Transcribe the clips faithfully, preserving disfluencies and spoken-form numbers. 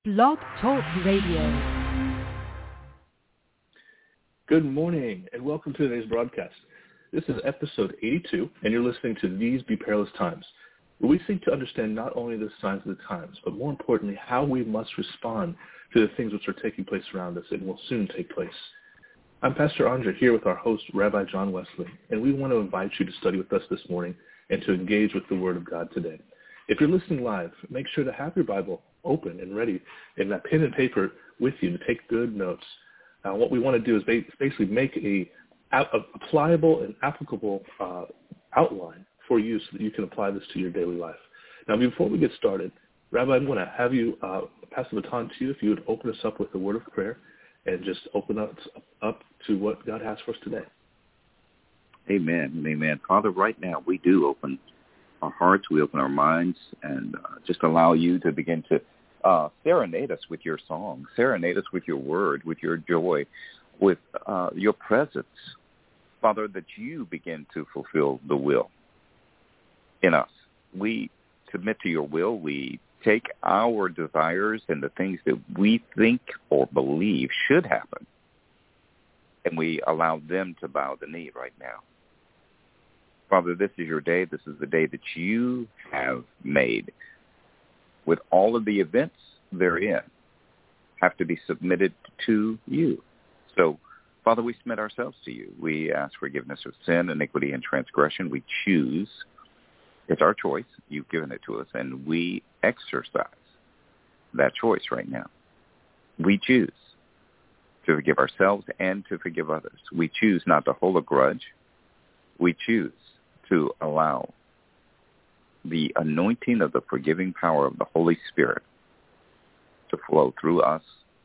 Blog Talk Radio. Good morning and welcome to today's broadcast. This is episode eighty-two and you're listening to These Be Perilous Times, where we seek to understand not only the signs of the times, but more importantly, how we must respond to the things which are taking place around us and will soon take place. I'm Pastor Andre here with our host, Rabbi John Wesley, and we want to invite you to study with us this morning and to engage with the Word of God today. If you're listening live, make sure to have your Bible open and ready and that pen and paper with you to take good notes. Uh, what we want to do is basically make a, a, a pliable and applicable uh, outline for you so that you can apply this to your daily life. Now, before we get started, Rabbi, I'm going to have you uh, pass the baton to you if you would open us up with a word of prayer and just open us up to what God has for us today. Amen. Amen. Father, right now we do open our hearts, we open our minds, and uh, just allow you to begin to uh, serenade us with your song, serenade us with your word, with your joy, with uh, your presence. Father, that you begin to fulfill the will in us. We submit to your will. We take our desires and the things that we think or believe should happen, and we allow them to bow the knee right now. Father, this is your day. This is the day that you have made. With all of the events therein have to be submitted to you. So, Father, we submit ourselves to you. We ask forgiveness of sin, iniquity, and transgression. We choose. It's our choice. You've given it to us, and we exercise that choice right now. We choose to forgive ourselves and to forgive others. We choose not to hold a grudge. We choose to allow the anointing of the forgiving power of the Holy Spirit to flow through us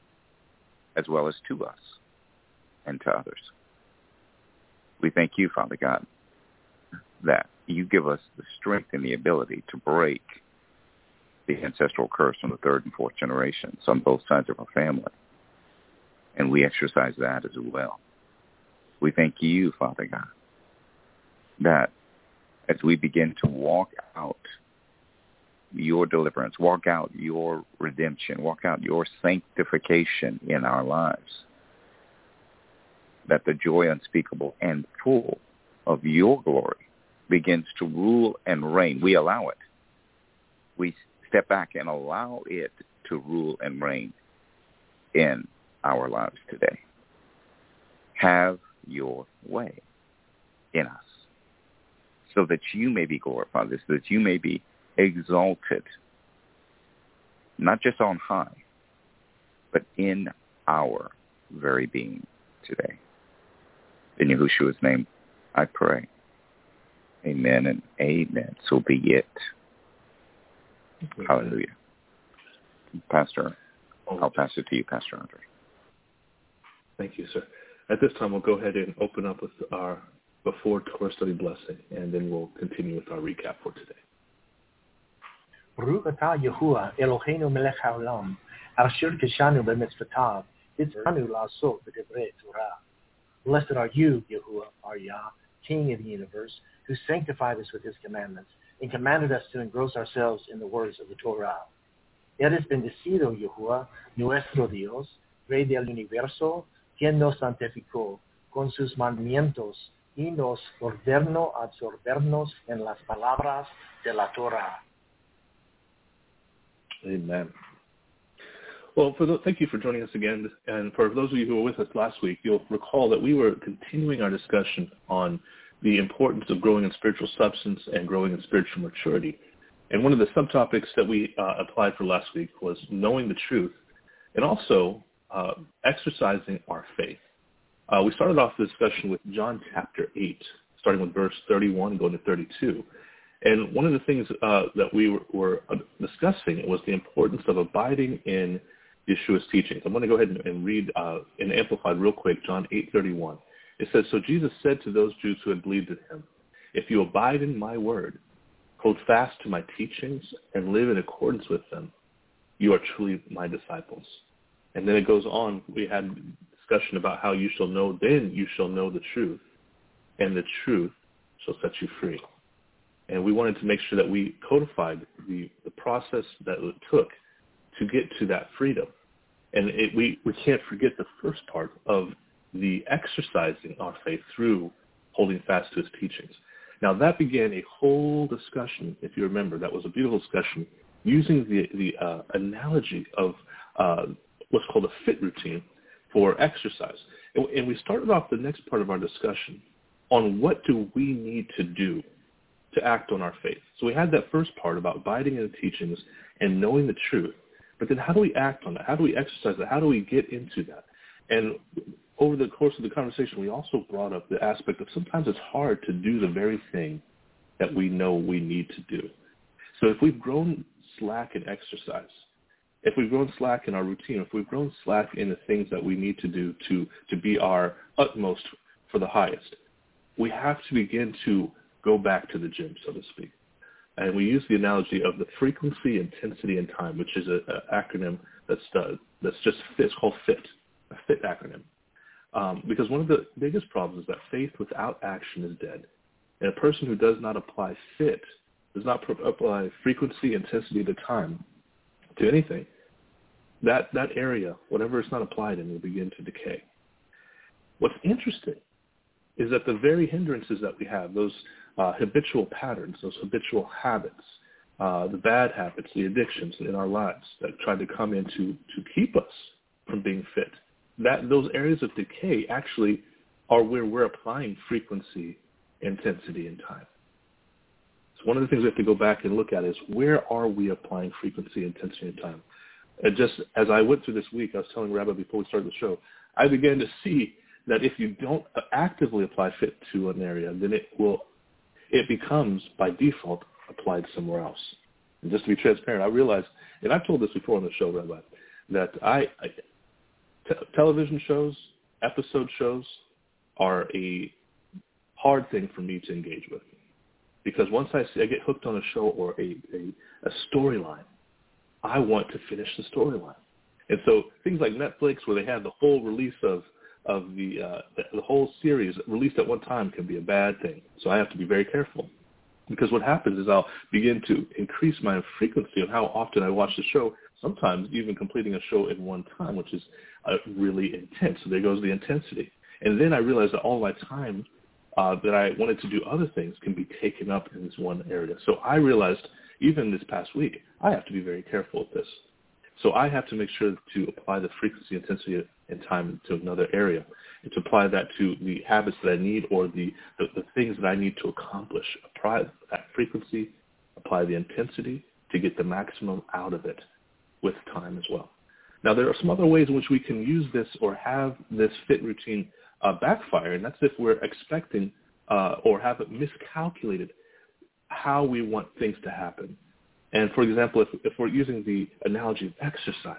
as well as to us and to others. We thank you, Father God, that you give us the strength and the ability to break the ancestral curse from the third and fourth generations on both sides of our family. And we exercise that as well. We thank you, Father God, that as we begin to walk out your deliverance, walk out your redemption, walk out your sanctification in our lives, that the joy unspeakable and full of your glory begins to rule and reign. We allow it. We step back and allow it to rule and reign in our lives today. Have your way in us, so that you may be glorified, so that you may be exalted, not just on high, but in our very being today. In Yahushua's name, I pray. Amen and amen. So be it. Amen. Hallelujah. Pastor, I'll pass it to you, Pastor Andre. Thank you, sir. At this time, we'll go ahead and open up with our before Torah study blessing, and then we'll continue with our recap for today. Baruch atah Yahuwah Eloheinu melech haolam, asher kishanu b'mitzvotav, hitzanu la'asot b'divrei Torah. Blessed are you, Yahuwah, our Yah, King of the universe, who sanctified us with his commandments and commanded us to engross ourselves in the words of the Torah. Eres bendecido, Yahuwah, nuestro Dios, Rey del universo, quien nos santificó con sus mandamientos y nos ordenó absorbernos en las palabras de la Torah. Amen. Well, for the, thank you for joining us again. And for those of you who were with us last week, you'll recall that we were continuing our discussion on the importance of growing in spiritual substance and growing in spiritual maturity. And one of the subtopics that we uh, applied for last week was knowing the truth and also uh, exercising our faith. Uh, we started off the discussion with John chapter eight, starting with verse thirty-one, going to thirty-two. And one of the things uh, that we were, were discussing was the importance of abiding in Yeshua's teachings. I'm going to go ahead and, and read uh, in Amplified real quick, John eight thirty-one. It says, "So Jesus said to those Jews who had believed in him, 'If you abide in my word, hold fast to my teachings, and live in accordance with them, you are truly my disciples.'" And then it goes on. We had discussion about how you shall know, then you shall know the truth, and the truth shall set you free. And we wanted to make sure that we codified the, the process that it took to get to that freedom. And it, we, we can't forget the first part of the exercising our faith through holding fast to his teachings. Now, that began a whole discussion, if you remember. That was a beautiful discussion using the, the uh, analogy of uh, what's called a fit routine for exercise. And, and we started off the next part of our discussion on what do we need to do to act on our faith. So we had that first part about abiding in the teachings and knowing the truth. But then how do we act on that? How do we exercise that? How do we get into that? And over the course of the conversation, we also brought up the aspect of sometimes it's hard to do the very thing that we know we need to do. So if we've grown slack in exercise, if we've grown slack in our routine, if we've grown slack in the things that we need to do to, to be our utmost for the highest, we have to begin to go back to the gym, so to speak. And we use the analogy of the frequency, intensity, and time, which is an acronym that's uh, that's just it's called FIT, a FIT acronym. Um, because one of the biggest problems is that faith without action is dead. And a person who does not apply FIT, does not apply frequency, intensity, to time to anything, that, that area, whatever it's not applied in, will begin to decay. What's interesting is that the very hindrances that we have, those uh, habitual patterns, those habitual habits, uh, the bad habits, the addictions in our lives that try to come in to, to keep us from being fit, that those areas of decay actually are where we're applying frequency, intensity, and time. So one of the things we have to go back and look at is where are we applying frequency, intensity, and time? And just as I went through this week, I was telling Rabbi before we started the show, I began to see that if you don't actively apply fit to an area, then it will, it becomes by default applied somewhere else. And just to be transparent, I realized, and I've told this before on the show, Rabbi, that I, I t- television shows, episode shows are a hard thing for me to engage with. Because once I, see, I get hooked on a show or a, a, a storyline, I want to finish the storyline. And so things like Netflix, where they have the whole release of of the, uh, the the whole series released at one time, can be a bad thing. So I have to be very careful. Because what happens is I'll begin to increase my frequency of how often I watch the show, sometimes even completing a show in one time, which is uh, really intense. So there goes the intensity. And then I realize that all my time uh, that I wanted to do other things can be taken up in this one area. So I realized, even this past week, I have to be very careful with this. So I have to make sure to apply the frequency, intensity, and time to another area, and to apply that to the habits that I need or the, the, the things that I need to accomplish. Apply that frequency, apply the intensity to get the maximum out of it with time as well. Now, there are some other ways in which we can use this or have this fit routine uh, backfire, and that's if we're expecting uh, or have it miscalculated how we want things to happen. And for example, if, if we're using the analogy of exercise,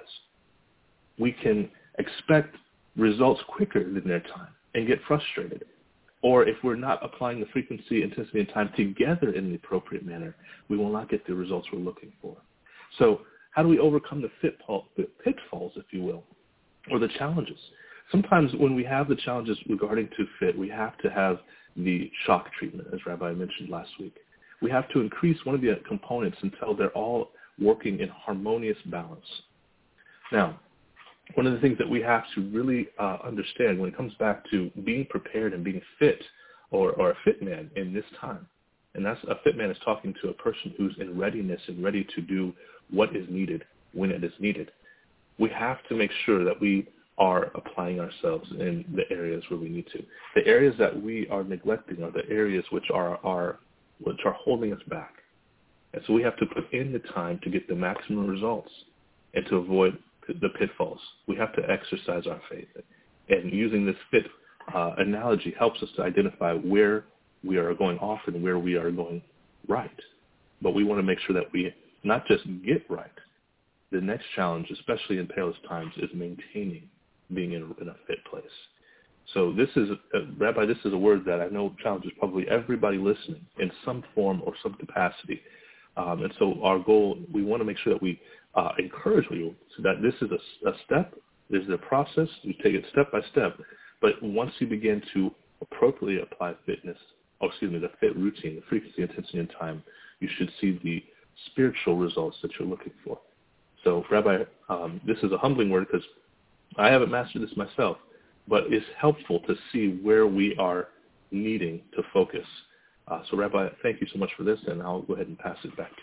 we can expect results quicker than their time and get frustrated. Or if we're not applying the frequency, intensity, and time together in the appropriate manner, we will not get the results we're looking for. So how do we overcome the pitfalls, if you will, or the challenges? Sometimes when we have the challenges regarding to fit, we have to have the shock treatment, as Rabbi mentioned last week. We have to increase one of the components until they're all working in harmonious balance. Now, one of the things that we have to really uh, understand when it comes back to being prepared and being fit, or, or a fit man in this time, and that's a fit man is talking to a person who's in readiness and ready to do what is needed when it is needed. We have to make sure that we are applying ourselves in the areas where we need to. The areas that we are neglecting are the areas which are, are which are holding us back. And so we have to put in the time to get the maximum results and to avoid the pitfalls. We have to exercise our faith. And using this fit uh, analogy helps us to identify where we are going off and where we are going right. But we want to make sure that we not just get right. The next challenge, especially in perilous times, is maintaining being in, in a fit place. So this is, uh, Rabbi, this is a word that I know challenges probably everybody listening in some form or some capacity. Um, and so our goal, we want to make sure that we uh, encourage you so that this is a, a step, this is a process, you take it step by step. But once you begin to appropriately apply fitness, or excuse me, the fit routine, the frequency, intensity, and time, you should see the spiritual results that you're looking for. So, Rabbi, um, this is a humbling word because I haven't mastered this myself, but it's helpful to see where we are needing to focus. Uh, so, Rabbi, thank you so much for this, and I'll go ahead and pass it back to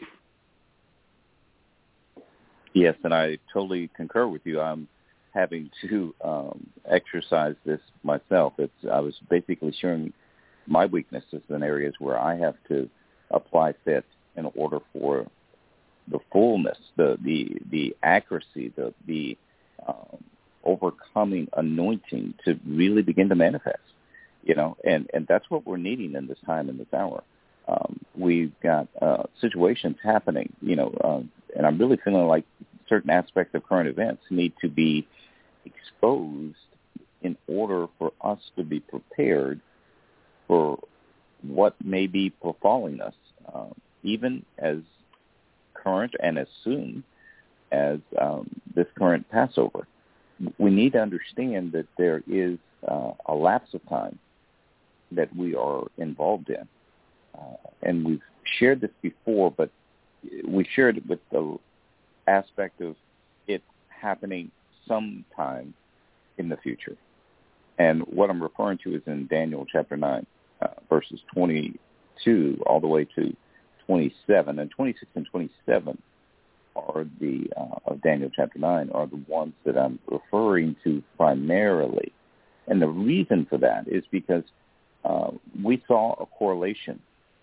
you. Yes, and I totally concur with you. I'm having to um, exercise this myself. It's I was basically sharing my weaknesses in areas where I have to apply fit in order for the fullness, the the the accuracy, the the um, overcoming anointing to really begin to manifest. You know, and, and that's what we're needing in this time, in this hour. Um, we've got uh, situations happening, you know, uh, and I'm really feeling like certain aspects of current events need to be exposed in order for us to be prepared for what may be befalling us, uh, even as current and as soon as um, this current Passover. We need to understand that there is uh, a lapse of time that we are involved in. Uh, and we've shared this before, but we shared it with the aspect of it happening sometime in the future. And what I'm referring to is in Daniel chapter nine, uh, verses twenty-two all the way to twenty-seven. And twenty-six and twenty-seven are the, uh, of Daniel chapter nine, are the ones that I'm referring to primarily. And the reason for that is because uh, we saw a correlation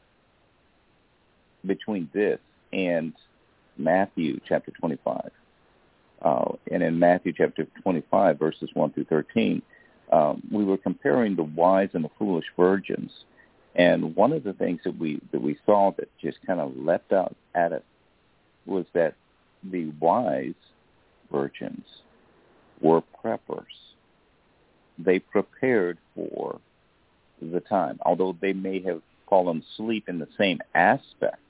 between this and Matthew chapter twenty-five. Uh, and in Matthew chapter twenty-five, verses one through thirteen, um, we were comparing the wise and the foolish virgins. And one of the things that we that we saw that just kind of leapt out at us was that the wise virgins were preppers. They prepared for the time, although they may have fallen asleep in the same aspect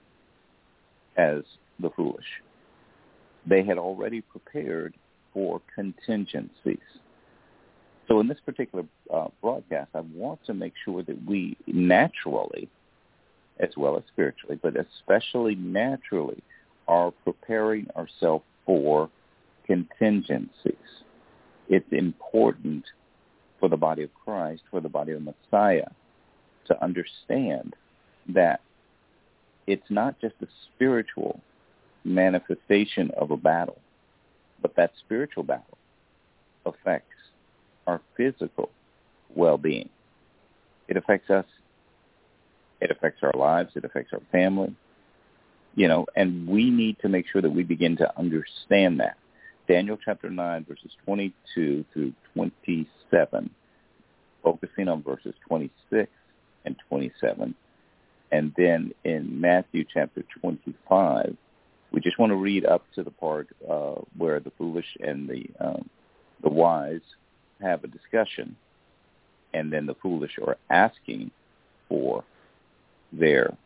as the foolish. They had already prepared for contingencies. So in this particular uh, broadcast, I want to make sure that we naturally, as well as spiritually, but especially naturally, are preparing ourselves for contingencies. It's important for the body of Christ, for the body of Messiah, to understand that it's not just a spiritual manifestation of a battle, but that spiritual battle affects our physical well-being. It affects us. It affects our lives. It affects our family. You know, and we need to make sure that we begin to understand that. Daniel chapter nine, verses twenty-two through twenty-seven, focusing on verses twenty-six and twenty-seven. And then in Matthew chapter twenty-five, we just want to read up to the part uh, where the foolish and the um, the wise have a discussion, and then the foolish are asking for their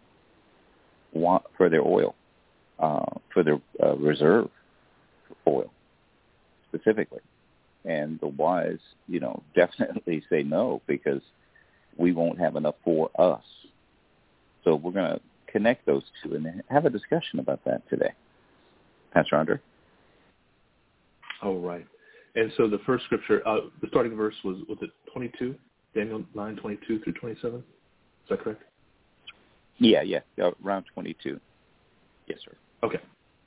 for their oil, uh, for their uh, reserve oil specifically. And the wise, you know, definitely say no because we won't have enough for us. So we're going to connect those two and have a discussion about that today. Pastor Andre? All right. And so the first scripture, uh, the starting verse was, was it twenty-two? Daniel nine, twenty-two through twenty-seven? Is that correct? Yeah, yeah, around twenty-two. Yes, sir. Okay.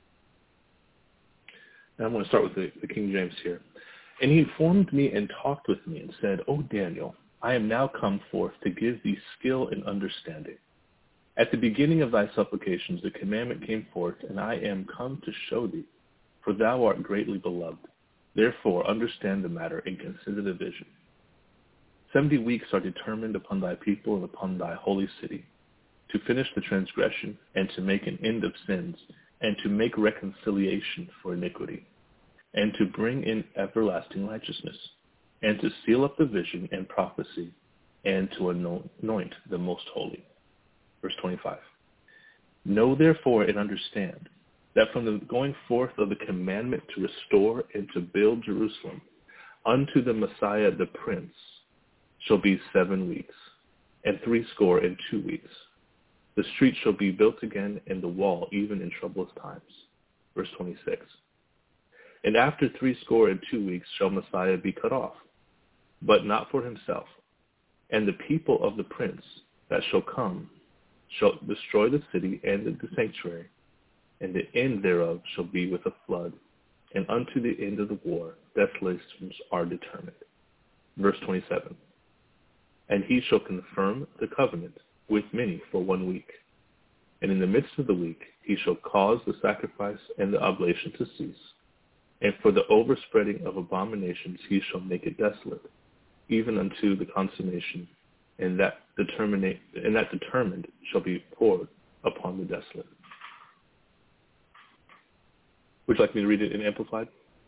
Now I'm going to start with the, the King James here. And he informed me and talked with me and said, O Daniel, I am now come forth to give thee skill and understanding. At the beginning of thy supplications the commandment came forth, and I am come to show thee, for thou art greatly beloved. Therefore understand the matter and consider the vision. Seventy weeks are determined upon thy people and upon thy holy city, to finish the transgression and to make an end of sins, and to make reconciliation for iniquity, and to bring in everlasting righteousness, and to seal up the vision and prophecy, and to anoint the most holy. Verse twenty-five. Know therefore and understand that from the going forth of the commandment to restore and to build Jerusalem unto the Messiah the Prince shall be seven weeks, and threescore and two weeks. The street shall be built again, and the wall even in troublous times. Verse twenty-six. And after threescore and two weeks shall Messiah be cut off, but not for himself. And the people of the prince that shall come shall destroy the city and the sanctuary, and the end thereof shall be with a flood, and unto the end of the war desolations are determined. Verse twenty-seven. And he shall confirm the covenant with many for one week. And in the midst of the week he shall cause the sacrifice and the oblation to cease. And for the overspreading of abominations he shall make it desolate, even unto the consummation, and that determinate and that determined shall be poured upon the desolate. Would you like me to read it in Amplified?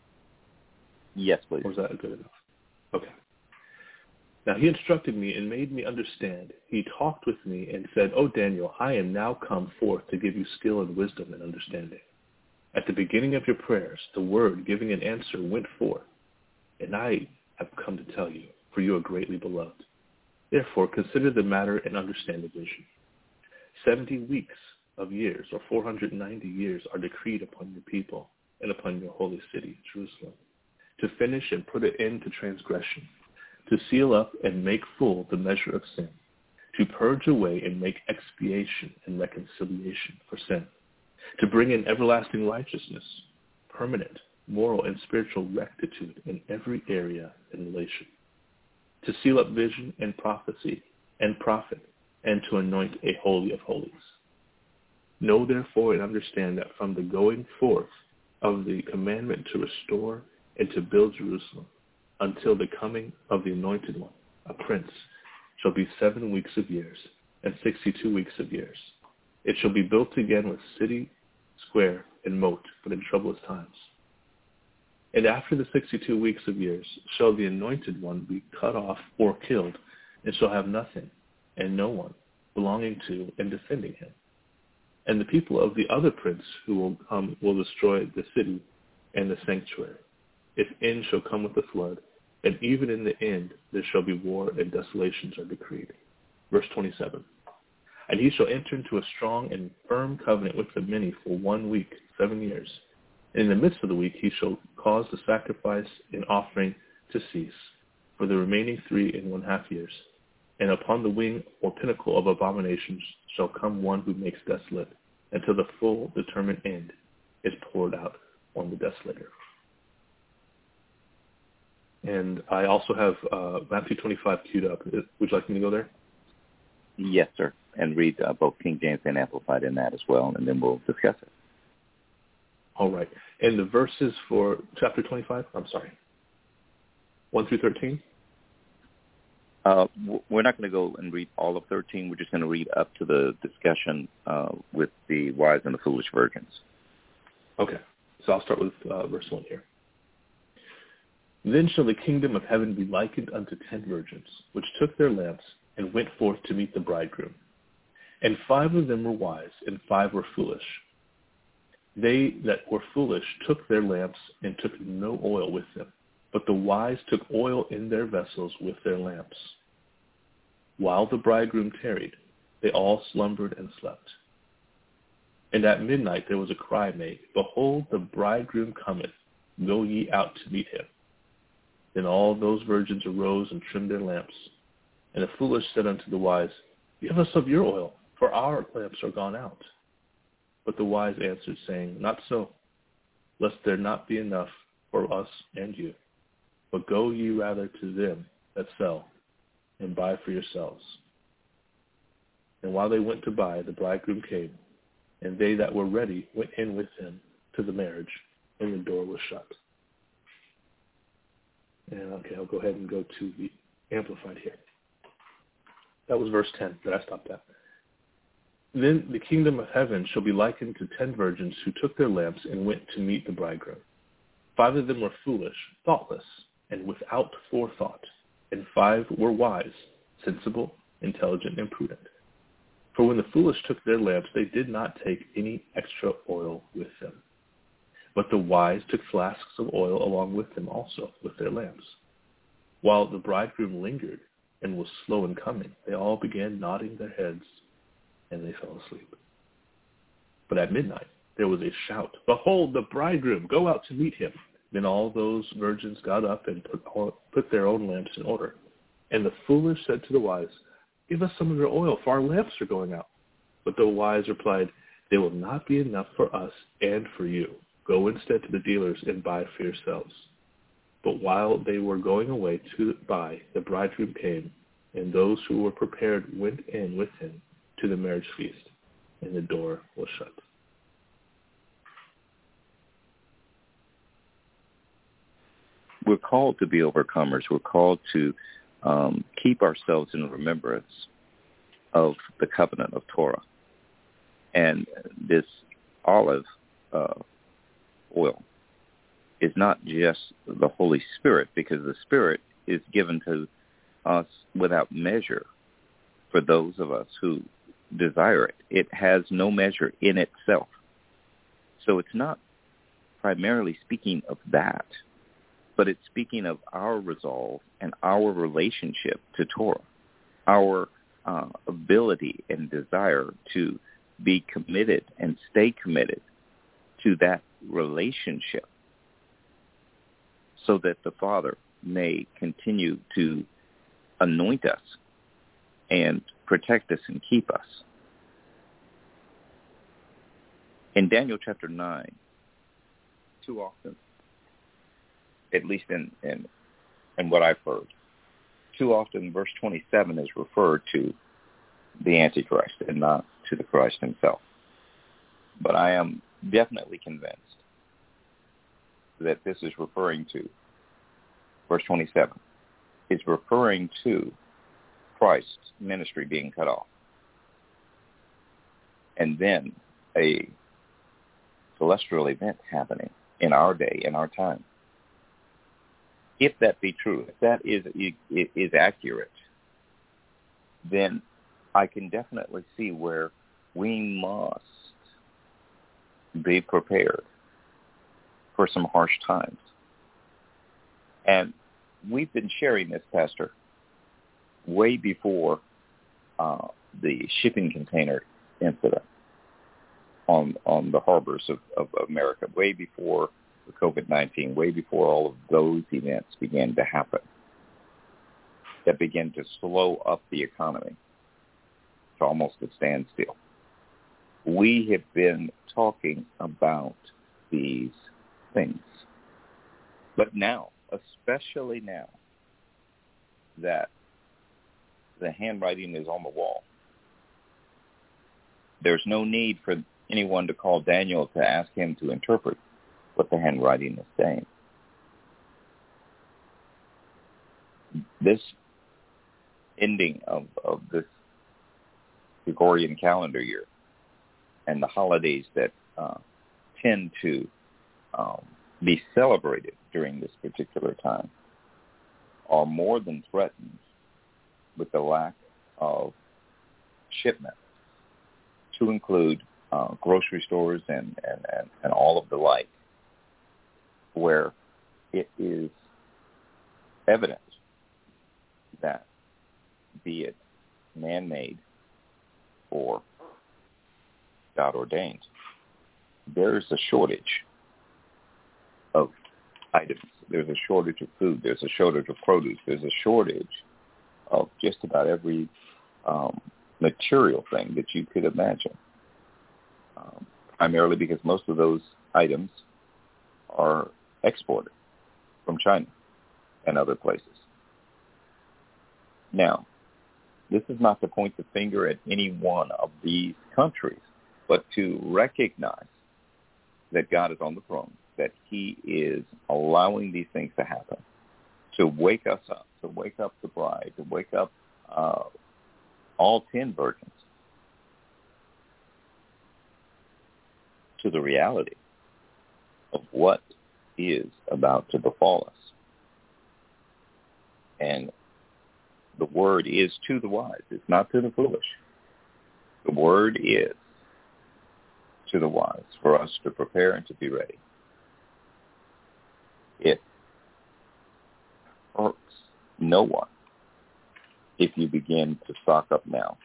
Yes, please. Or is that good enough? Okay. Now he instructed me and made me understand. He talked with me and said, O Daniel, I am now come forth to give you skill and wisdom and understanding. At the beginning of your prayers, the word giving an answer went forth, and I have come to tell you, for you are greatly beloved. Therefore, consider the matter and understand the vision. Seventy weeks of years, or four hundred ninety years, are decreed upon your people and upon your holy city, Jerusalem, to finish and put an end to transgression, to seal up and make full the measure of sin, to purge away and make expiation and reconciliation for sin, to bring in everlasting righteousness, permanent, moral, and spiritual rectitude in every area and relation, to seal up vision and prophecy and prophet, and to anoint a holy of holies. Know therefore and understand that from the going forth of the commandment to restore and to build Jerusalem until the coming of the anointed one, a prince, shall be seven weeks of years and sixty-two weeks of years. It shall be built again with city, square, and moat, but in troublous times. And after the sixty-two weeks of years shall the anointed one be cut off or killed, and shall have nothing, and no one belonging to and defending him. And the people of the other prince who will come will destroy the city and the sanctuary. If end shall come with the flood, and even in the end there shall be war and desolations are decreed. Verse twenty-seven. And he shall enter into a strong and firm covenant with the many for one week, seven years. And in the midst of the week he shall cause the sacrifice and offering to cease for the remaining three and one half years. And upon the wing or pinnacle of abominations shall come one who makes desolate, until the full determined end is poured out on the desolator. And I also have uh, Matthew twenty-five queued up. Would you like me to go there? Yes, sir. And read uh, both King James and Amplified in that as well, and then we'll discuss it. All right. And the verses for chapter twenty-five, I'm sorry, one through thirteen? Uh, we're not going to go and read all of thirteen. We're just going to read up to the discussion uh, with the wise and the foolish virgins. Okay. So I'll start with uh, verse one here. Then shall the kingdom of heaven be likened unto ten virgins, which took their lamps and went forth to meet the bridegroom. And five of them were wise, and five were foolish. They that were foolish took their lamps and took no oil with them, but the wise took oil in their vessels with their lamps. While the bridegroom tarried, they all slumbered and slept. And at midnight there was a cry made, Behold, the bridegroom cometh, go ye out to meet him. Then all those virgins arose and trimmed their lamps. And the foolish said unto the wise, Give us of your oil, for our lamps are gone out. But the wise answered, saying, Not so, lest there not be enough for us and you. But go ye rather to them that sell, and buy for yourselves. And while they went to buy, the bridegroom came, and they that were ready went in with him to the marriage, and the door was shut. And okay, I'll go ahead and go to the Amplified here. That was verse ten that I stopped at. Then the kingdom of heaven shall be likened to ten virgins who took their lamps and went to meet the bridegroom. Five of them were foolish, thoughtless, and without forethought, and five were wise, sensible, intelligent, and prudent. For when the foolish took their lamps, they did not take any extra oil with them. But the wise took flasks of oil along with them also, with their lamps. While the bridegroom lingered and was slow in coming, they all began nodding their heads, and they fell asleep. But at midnight there was a shout, Behold, the bridegroom, go out to meet him. Then all those virgins got up and put, put their own lamps in order. And the foolish said to the wise, give us some of your oil, for our lamps are going out. But the wise replied, there will not be enough for us and for you. Go instead to the dealers and buy for yourselves. But while they were going away to buy, the bridegroom came, and those who were prepared went in with him to the marriage feast, and the door was shut. We're called to be overcomers. We're called to um, keep ourselves in remembrance of the covenant of Torah. And this olive uh, oil is not just the Holy Spirit, because the Spirit is given to us without measure for those of us who desire it. It has no measure in itself. So it's not primarily speaking of that, but it's speaking of our resolve and our relationship to Torah, our uh, ability and desire to be committed and stay committed to that relationship so that the Father may continue to anoint us and protect us and keep us. In Daniel chapter nine, too often, at least in, in, in what I've heard, too often verse twenty-seven is referred to the Antichrist and not to the Christ himself. But I am definitely convinced that this is referring to, verse twenty-seven, is referring to Christ's ministry being cut off. And then a celestial event happening in our day, in our time. If that be true, if that is, is accurate, then I can definitely see where we must be prepared for some harsh times. And we've been sharing this, Pastor, way before uh, the shipping container incident on on the harbors of, of America, way before the covid nineteen, way before all of those events began to happen that began to slow up the economy to almost a standstill. We have been talking about these things. But now, especially now, that the handwriting is on the wall, there's no need for anyone to call Daniel to ask him to interpret what the handwriting is saying. This ending of, of this Gregorian calendar year and the holidays that uh, tend to um, be celebrated during this particular time are more than threatened with the lack of shipment, to include uh, grocery stores and, and, and, and all of the like, where it is evident that, be it man-made or God-ordained, there is a shortage of items. There's a shortage of food. There's a shortage of produce. There's a shortage of just about every um, material thing that you could imagine, um, primarily because most of those items are exported from China and other places. Now, this is not to point the finger at any one of these countries, but to recognize that God is on the throne, that he is allowing these things to happen, to wake us up, to wake up the bride, to wake up uh, all ten virgins to the reality of what is about to befall us. And the word is to the wise. It's not to the foolish. The word is to the wise for us to prepare and to be ready. It hurts no one if you begin to stock up now.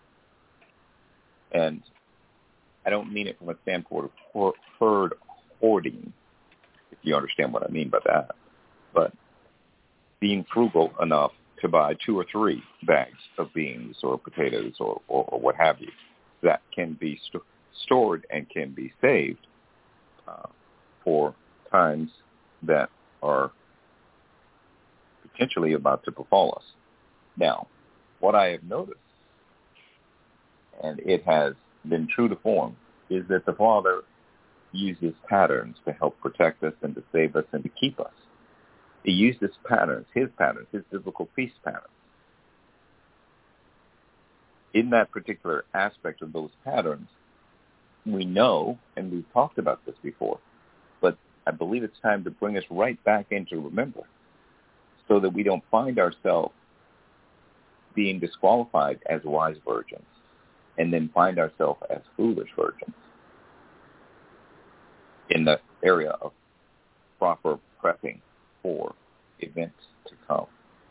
And I don't mean it from a standpoint of herd hoarding. It's you understand what I mean by that. But being frugal enough to buy two or three bags of beans or potatoes or, or, or what have you that can be st- stored and can be saved uh, for times that are potentially about to befall us. Now, what I have noticed, and it has been true to form, is that the Father uses patterns to help protect us and to save us and to keep us. He uses patterns, his patterns, his biblical feast patterns. In that particular aspect of those patterns, we know, and we've talked about this before, but I believe it's time to bring us right back into remembrance so that we don't find ourselves being disqualified as wise virgins and then find ourselves as foolish virgins in the area of proper prepping for events to come.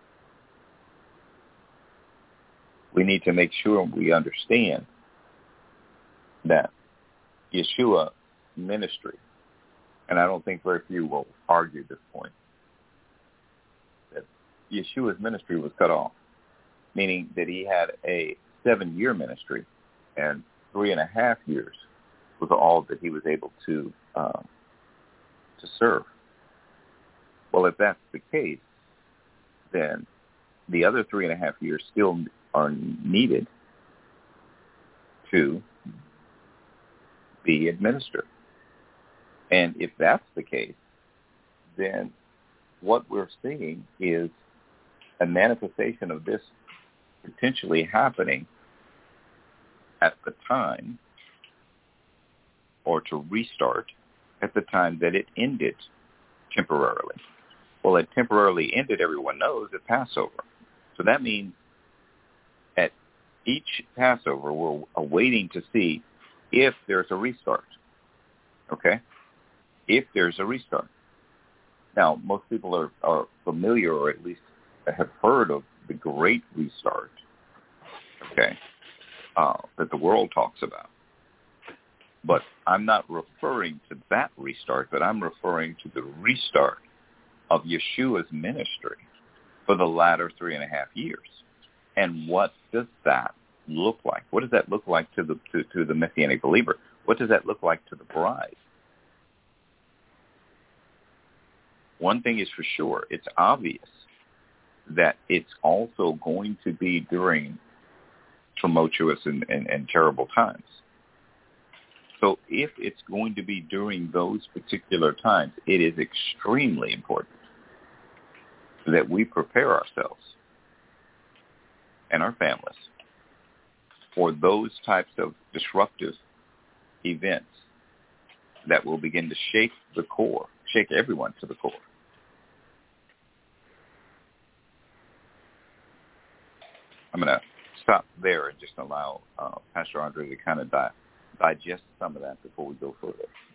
We need to make sure we understand that Yeshua ministry, and I don't think very few will argue this point, that Yeshua's ministry was cut off, meaning that he had a seven-year ministry and three and a half years was all that he was able to uh, to serve. Well, if that's the case, then the other three and a half years still are needed to be administered. And if that's the case, then what we're seeing is a manifestation of this potentially happening at the time, or to restart at the time that it ended temporarily. Well, it temporarily ended, everyone knows, at Passover. So that means at each Passover, we're awaiting to see if there's a restart. Okay? If there's a restart. Now, most people are, are familiar, or at least have heard of the Great Restart, okay, uh, that the world talks about. But I'm not referring to that restart, but I'm referring to the restart of Yeshua's ministry for the latter three and a half years. And what does that look like? What does that look like to the to, to the Messianic believer? What does that look like to the bride? One thing is for sure, it's obvious that it's also going to be during tumultuous and, and, and terrible times. So if it's going to be during those particular times, it is extremely important that we prepare ourselves and our families for those types of disruptive events that will begin to shake the core, shake everyone to the core. I'm going to stop there and just allow uh, Pastor Andre to kind of di- digest some of that before we go further.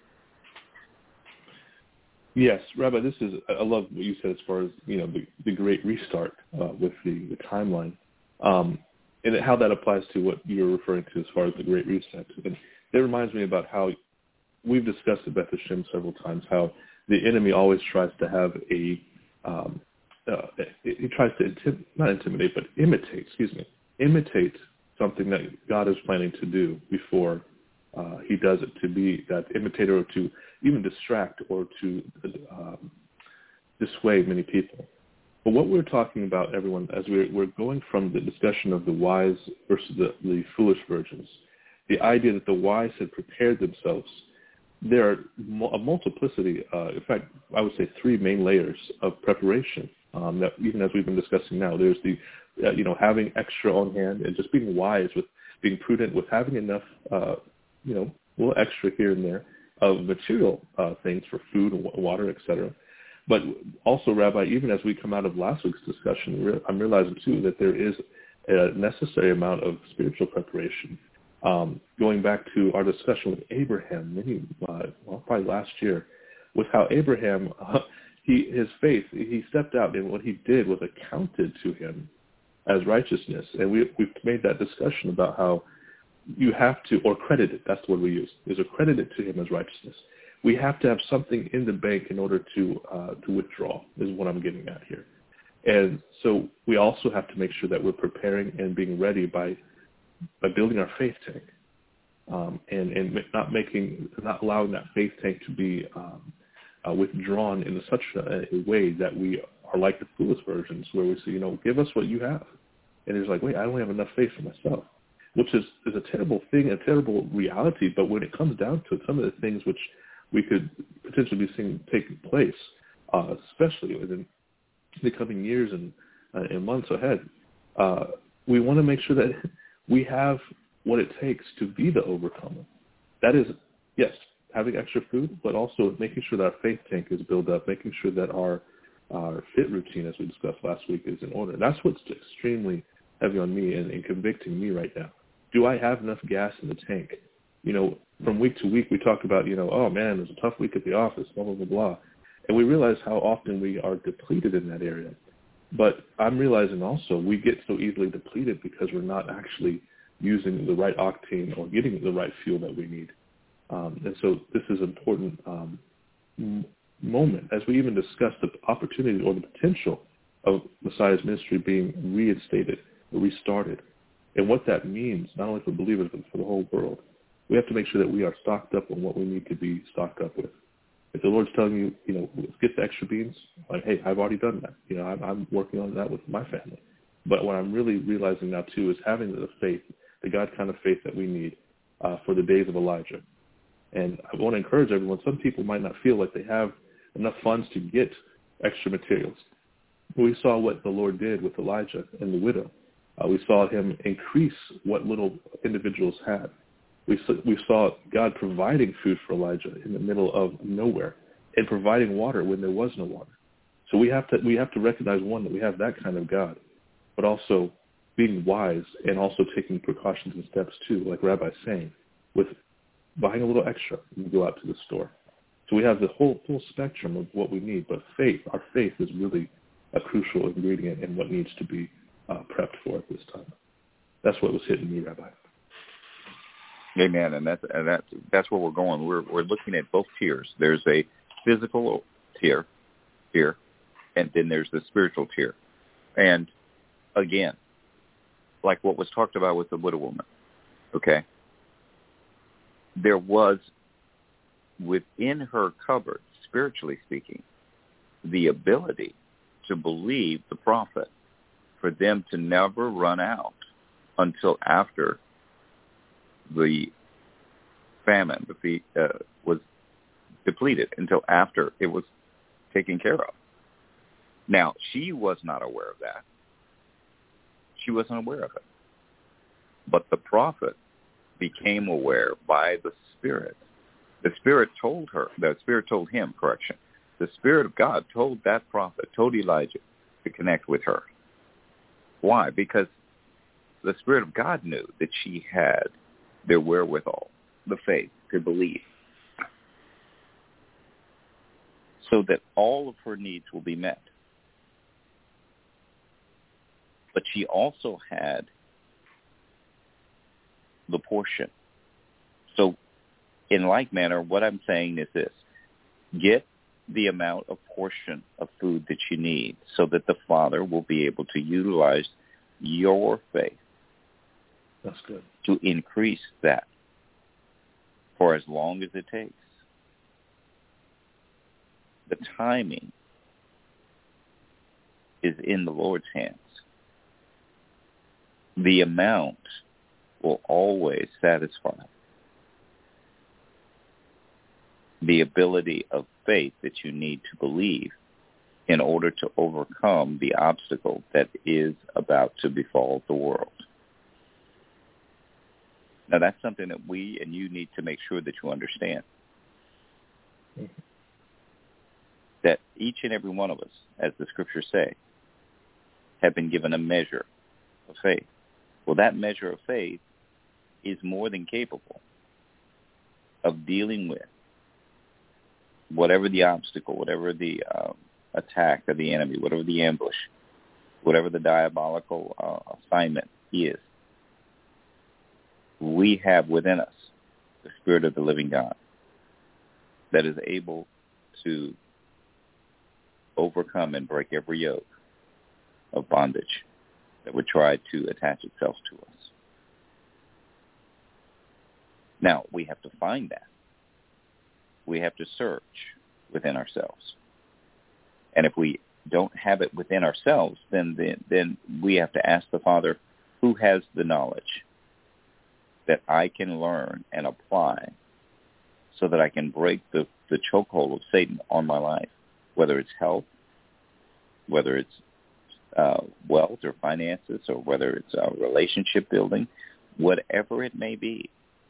Yes, Rabbi, this is, I love what you said as far as, you know, the, the great restart uh, with the, the timeline, um, and how that applies to what you're referring to as far as the great reset. And it reminds me about how we've discussed at Beth Hashem several times, how the enemy always tries to have a, um, uh, he tries to, intim- not intimidate, but imitate, excuse me, imitate something that God is planning to do before uh, he does it, to be that imitator, or to even distract or to um, dissuade many people. But what we're talking about, everyone, as we're, we're going from the discussion of the wise versus the, the foolish virgins, the idea that the wise had prepared themselves, there are a multiplicity, uh, in fact, I would say three main layers of preparation um, that even as we've been discussing now. There's the, uh, you know, having extra on hand and just being wise with being prudent with having enough, uh, you know, a little extra here and there of material uh, things for food and water, et cetera. But also, Rabbi, even as we come out of last week's discussion, I'm realizing, too, that there is a necessary amount of spiritual preparation. Um, going back to our discussion with Abraham, maybe, uh, well, probably last year, with how Abraham, uh, he his faith, he stepped out, and what he did was accounted to him as righteousness. And we, we've made that discussion about how you have to, or credited, that's the word we use, is accredited to him as righteousness, we have to have something in the bank in order to uh, to withdraw, is what I'm getting at here. And so we also have to make sure that we're preparing and being ready by by building our faith tank, um, and, and not making, not allowing that faith tank to be um, uh, withdrawn in such a, a way that we are like the foolish versions, where we say, you know, give us what you have. And it's like, wait, I don't have enough faith for myself, which is, is a terrible thing, a terrible reality. But when it comes down to it, some of the things which we could potentially be seeing taking place, uh, especially in the coming years and, uh, and months ahead, uh, we want to make sure that we have what it takes to be the overcomer. That is, yes, having extra food, but also making sure that our faith tank is built up, making sure that our, our fit routine, as we discussed last week, is in order. That's what's extremely heavy on me and, and convicting me right now. Do I have enough gas in the tank? You know, from week to week, we talk about, you know, oh, man, it was a tough week at the office, blah, blah, blah, blah. And we realize how often we are depleted in that area. But I'm realizing also we get so easily depleted because we're not actually using the right octane or getting the right fuel that we need. Um, and so this is an important um, m- moment as we even discuss the opportunity or the potential of Messiah's ministry being reinstated or restarted, and what that means, not only for believers, but for the whole world. We have to make sure that we are stocked up on what we need to be stocked up with. If the Lord's telling you, you know, let's get the extra beans, like, hey, I've already done that. You know, I'm, I'm working on that with my family. But what I'm really realizing now, too, is having the faith, the God kind of faith that we need uh, for the days of Elijah. And I want to encourage everyone, some people might not feel like they have enough funds to get extra materials. We saw what the Lord did with Elijah and the widow. Uh, we saw him increase what little individuals had. We saw, we saw God providing food for Elijah in the middle of nowhere and providing water when there was no water. So we have to we have to recognize, one, that we have that kind of God, but also being wise and also taking precautions and steps too, like Rabbi's saying, with buying a little extra when you go out to the store. So we have the whole full spectrum of what we need, but faith, our faith is really a crucial ingredient in what needs to be uh, prepped for at this time. That's what was hitting me, Rabbi. Amen, and that's and that's that's where we're going. We're we're looking at both tiers. There's a physical tier here, and then there's the spiritual tier. And again, like what was talked about with the widow woman, okay? There was within her cupboard, spiritually speaking, the ability to believe the prophet, for them to never run out until after the famine the, uh, was depleted, until after it was taken care of. Now, she was not aware of that. She wasn't aware of it. But the prophet became aware by the Spirit. The Spirit told her, the Spirit told him, correction, the Spirit of God told that prophet, told Elijah to connect with her. Why? Because the Spirit of God knew that she had the wherewithal, the faith to believe, so that all of her needs will be met. But she also had the portion. So in like manner, what I'm saying is this: get the amount of portion of food that you need so that the Father will be able to utilize your faith. That's good. To increase that for as long as it takes. The timing is in the Lord's hands. The amount will always satisfy. The ability of faith that you need to believe in order to overcome the obstacle that is about to befall the world. Now, that's something that we and you need to make sure that you understand. Mm-hmm. That each and every one of us, as the Scriptures say, have been given a measure of faith. Well, that measure of faith is more than capable of dealing with whatever the obstacle, whatever the um, attack of the enemy, whatever the ambush, whatever the diabolical uh, assignment is. We have within us the Spirit of the living God that is able to overcome and break every yoke of bondage that would try to attach itself to us. Now, we have to find that. We have to search within ourselves. And if we don't have it within ourselves, then, then, then we have to ask the Father, who has the knowledge that I can learn and apply so that I can break the, the chokehold of Satan on my life, whether it's health, whether it's uh, wealth or finances, or whether it's uh, relationship building, whatever it may be.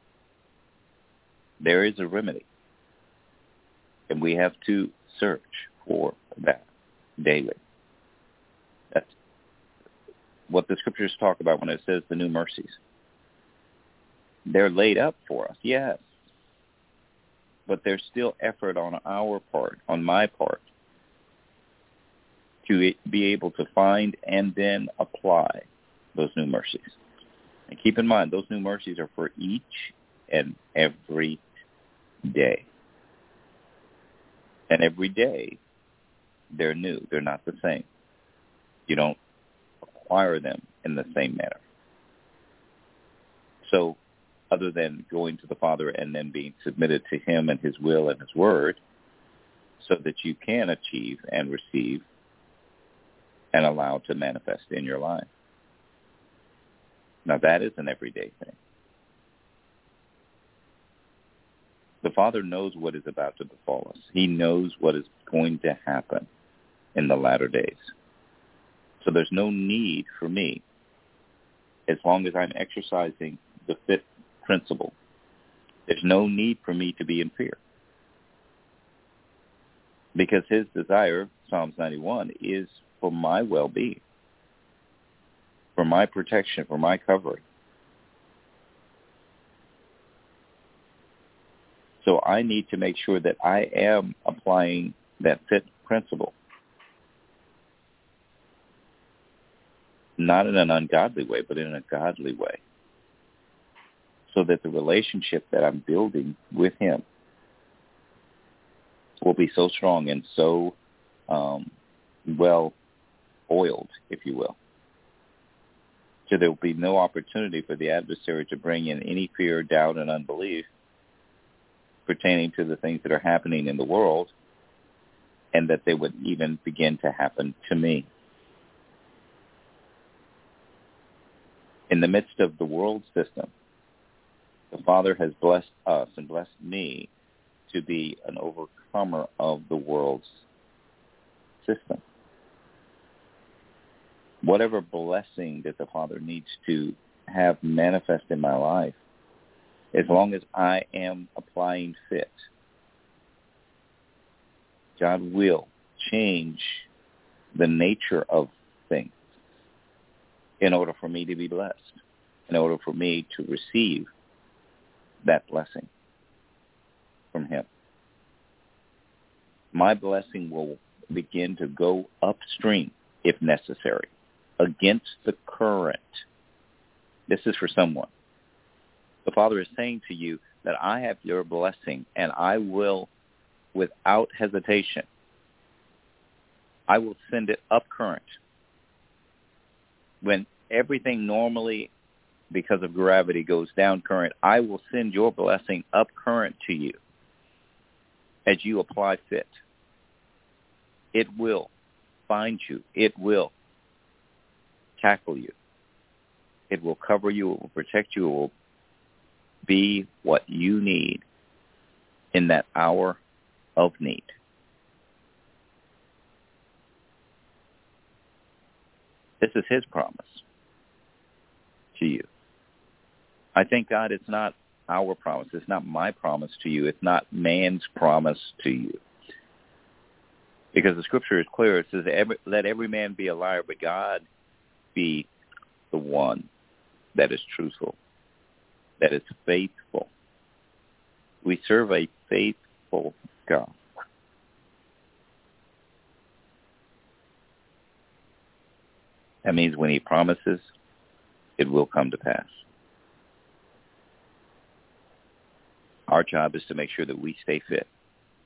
There is a remedy. And we have to search for that daily. That's what the scriptures talk about when it says the new mercies. They're laid up for us, yes. But there's still effort on our part, on my part, to be able to find and then apply those new mercies. And keep in mind, those new mercies are for each and every day. And every day, they're new. They're not the same. You don't acquire them in the same manner. So, other than going to the Father and then being submitted to him and his will and his word, so that you can achieve and receive and allow to manifest in your life. Now, that is an everyday thing. The Father knows what is about to befall us. He knows what is going to happen in the latter days. So there's no need for me, as long as I'm exercising the fifth principle, there's no need for me to be in fear. Because his desire, Psalms ninety-one, is for my well-being, for my protection, for my covering. So I need to make sure that I am applying that fifth principle, not in an ungodly way, but in a godly way, so that the relationship that I'm building with him will be so strong and so um, well oiled, if you will. So there will be no opportunity for the adversary to bring in any fear, doubt, and unbelief pertaining to the things that are happening in the world, and that they would even begin to happen to me. In the midst of the world system, the Father has blessed us and blessed me to be an overcomer of the world's system. Whatever blessing that the Father needs to have manifest in my life, as long as I am applying fit, God will change the nature of things in order for me to be blessed, in order for me to receive that blessing from him. My blessing will begin to go upstream, if necessary, against the current. This is for someone. The Father is saying to you that I have your blessing, and I will, without hesitation, I will send it up current. When everything normally, because of gravity, goes down current, I will send your blessing up current to you as you apply fit. It will find you. It will tackle you. It will cover you. It will protect you. It will be what you need in that hour of need. This is his promise to you. I thank God it's not our promise. It's not my promise to you. It's not man's promise to you. Because the scripture is clear. It says, every, let every man be a liar, but God be the one that is truthful, that is faithful. We serve a faithful God. That means when he promises, it will come to pass. Our job is to make sure that we stay fit,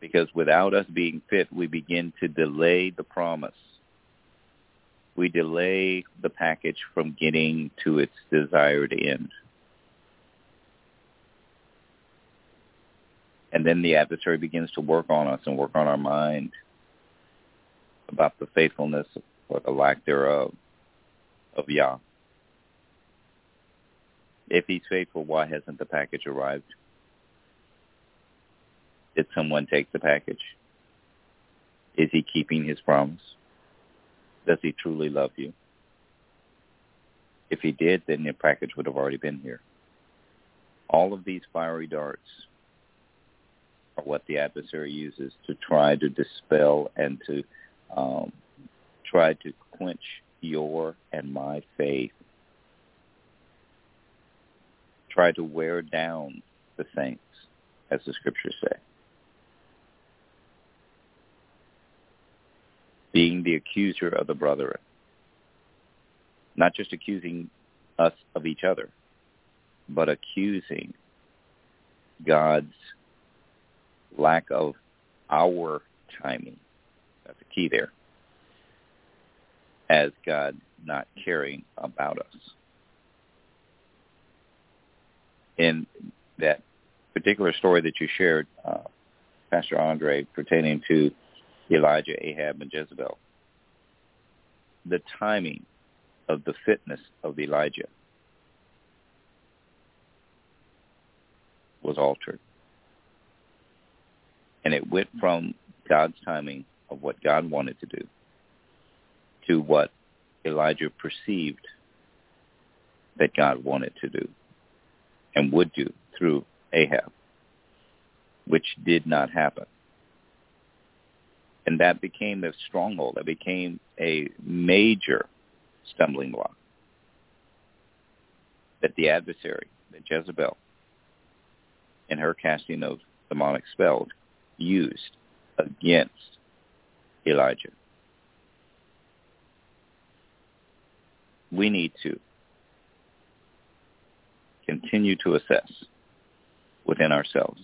Because without us being fit, we begin to delay the promise. We delay the package from getting to its desired end. And then the adversary begins to work on us and work on our mind about the faithfulness or the lack thereof of Yah. If he's faithful, why hasn't the package arrived? Did someone take the package? Is he keeping his promise? Does he truly love you? If he did, then the package would have already been here. All of these fiery darts are what the adversary uses to try to dispel and to um, try to quench your and my faith. Try to wear down the saints, as the scriptures say. Being the accuser of the brethren. Not just accusing us of each other, but accusing God's lack of our timing. That's the key there. As God not caring about us. In that particular story that you shared, uh, Pastor Andre, pertaining to Elijah, Ahab, and Jezebel, the timing of the fitness of Elijah was altered. And it went from God's timing of what God wanted to do to what Elijah perceived that God wanted to do and would do through Ahab, which did not happen. And that became the stronghold. That became a major stumbling block that the adversary, that Jezebel, in her casting of demonic spells, used against Elijah. We need to continue to assess within ourselves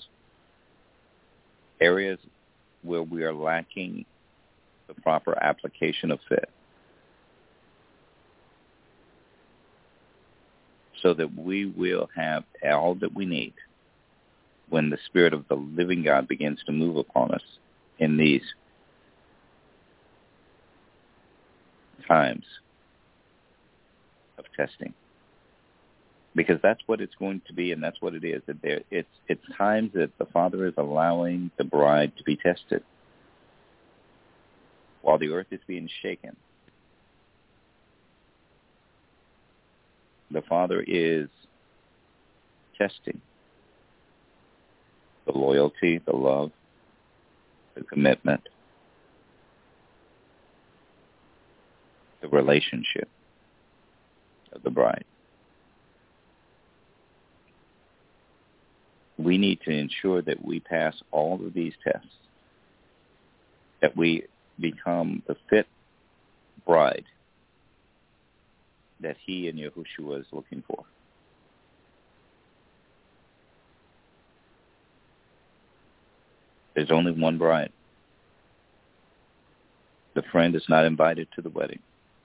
areas where we are lacking the proper application of faith, so that we will have all that we need when the Spirit of the living God begins to move upon us in these times of testing. Because that's what it's going to be, and that's what it is. That there, it's it's times that the Father is allowing the bride to be tested while the earth is being shaken. The Father is testing the loyalty, the love, the commitment, the relationship of the bride. We need to ensure that we pass all of these tests, that we become the fit bride that he and Yahushua is looking for. There's only one bride. The friend is not invited to the wedding.